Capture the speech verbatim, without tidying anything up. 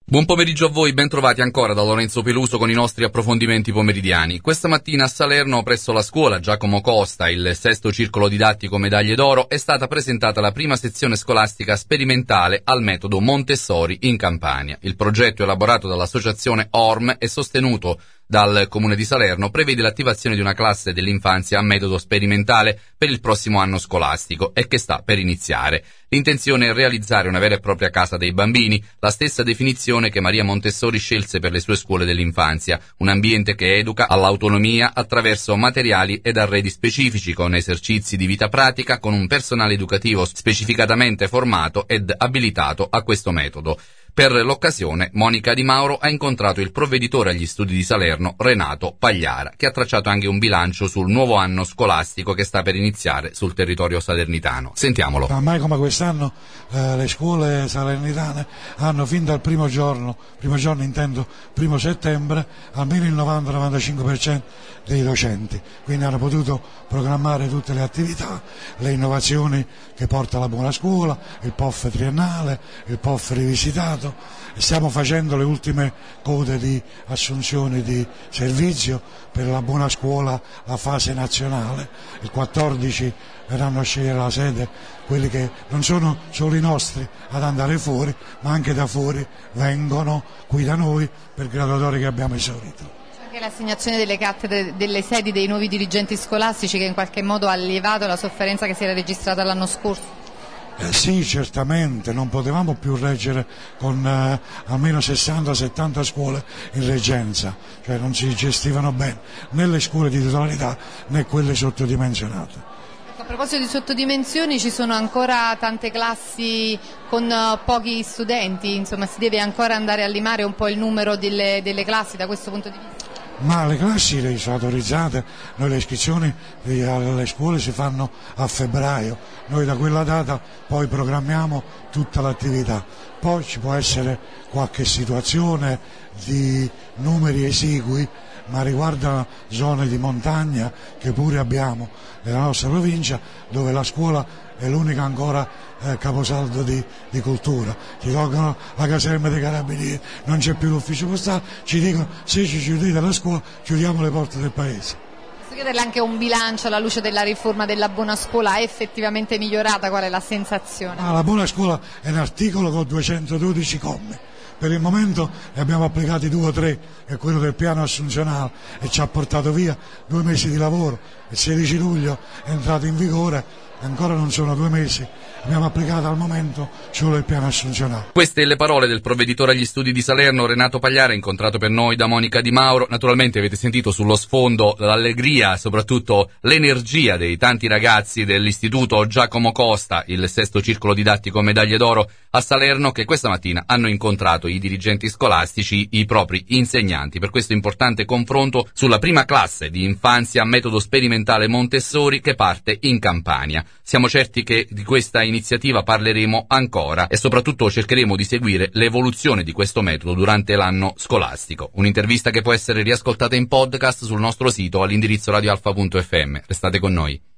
Buon pomeriggio a voi, ben trovati ancora da Lorenzo Peluso con i nostri approfondimenti pomeridiani. Questa mattina a Salerno, presso la scuola Giacomo Costa, il sesto circolo didattico Medaglie d'Oro, è stata presentata la prima sezione scolastica sperimentale al metodo Montessori in Campania. Il progetto elaborato dall'associazione O R M e sostenuto dal Comune di Salerno prevede l'attivazione di una classe dell'infanzia a metodo sperimentale per il prossimo anno scolastico e che sta per iniziare. L'intenzione è realizzare una vera e propria casa dei bambini, la stessa definizione che Maria Montessori scelse per le sue scuole dell'infanzia, un ambiente che educa all'autonomia attraverso materiali ed arredi specifici, con esercizi di vita pratica, con un personale educativo specificatamente formato ed abilitato a questo metodo. Per l'occasione, Monica Di Mauro ha incontrato il provveditore agli studi di Salerno, Renato Pagliara, che ha tracciato anche un bilancio sul nuovo anno scolastico che sta per iniziare sul territorio salernitano. Sentiamolo. Mai come quest'anno eh, le scuole salernitane hanno fin dal primo giorno, primo giorno intendo primo settembre, almeno il novanta novantacinque per cento dei docenti, quindi hanno potuto programmare tutte le attività, le innovazioni che porta la buona scuola, il P O F triennale, il P O F rivisitato. Stiamo facendo le ultime code di assunzioni di servizio per la buona scuola, la fase nazionale. Il quattordici verranno a scegliere la sede quelli che non sono solo i nostri ad andare fuori, ma anche da fuori vengono qui da noi per graduatorie che abbiamo esaurito. Anche l'assegnazione delle cattedre, delle sedi dei nuovi dirigenti scolastici, che in qualche modo ha alleviato la sofferenza che si era registrata l'anno scorso. Eh sì, certamente, non potevamo più reggere con eh, almeno sessanta settanta scuole in reggenza, cioè non si gestivano bene né le scuole di titolarità né quelle sottodimensionate. A proposito di sottodimensioni, ci sono ancora tante classi con uh, pochi studenti, insomma si deve ancora andare a limare un po' il numero delle, delle classi da questo punto di vista? Ma le classi le sono autorizzate, noi le iscrizioni alle scuole si fanno a febbraio, noi da quella data poi programmiamo tutta l'attività, poi ci può essere qualche situazione di numeri esigui, ma riguarda zone di montagna che pure abbiamo nella nostra provincia, dove la scuola è l'unica ancora eh, caposaldo di, di cultura. Ci tolgono la caserma dei carabinieri, non c'è più l'ufficio postale, ci dicono se ci chiudete la scuola chiudiamo le porte del paese. Posso chiederle anche un bilancio alla luce della riforma della buona scuola? È effettivamente migliorata? Qual è la sensazione? Ah, la buona scuola è un articolo con duecentododici commi. Per il momento ne abbiamo applicati due o tre, che è quello del piano assunzionale, e ci ha portato via due mesi di lavoro. Il sedici luglio è entrato in vigore, ancora non sono due mesi, abbiamo applicato al momento solo il piano assunzionale. Queste le parole del provveditore agli studi di Salerno, Renato Pagliara, incontrato per noi da Monica Di Mauro. Naturalmente avete sentito sullo sfondo l'allegria, soprattutto l'energia dei tanti ragazzi dell'istituto Giacomo Costa, il sesto circolo didattico Medaglie d'Oro a Salerno, che questa mattina hanno incontrato i dirigenti scolastici, i propri insegnanti, per questo importante confronto sulla prima classe di infanzia a metodo sperimentale Montessori che parte in Campania. Siamo certi che di questa iniziativa parleremo ancora e soprattutto cercheremo di seguire l'evoluzione di questo metodo durante l'anno scolastico. Un'intervista che può essere riascoltata in podcast sul nostro sito all'indirizzo radioalfa punto effe emme. Restate con noi.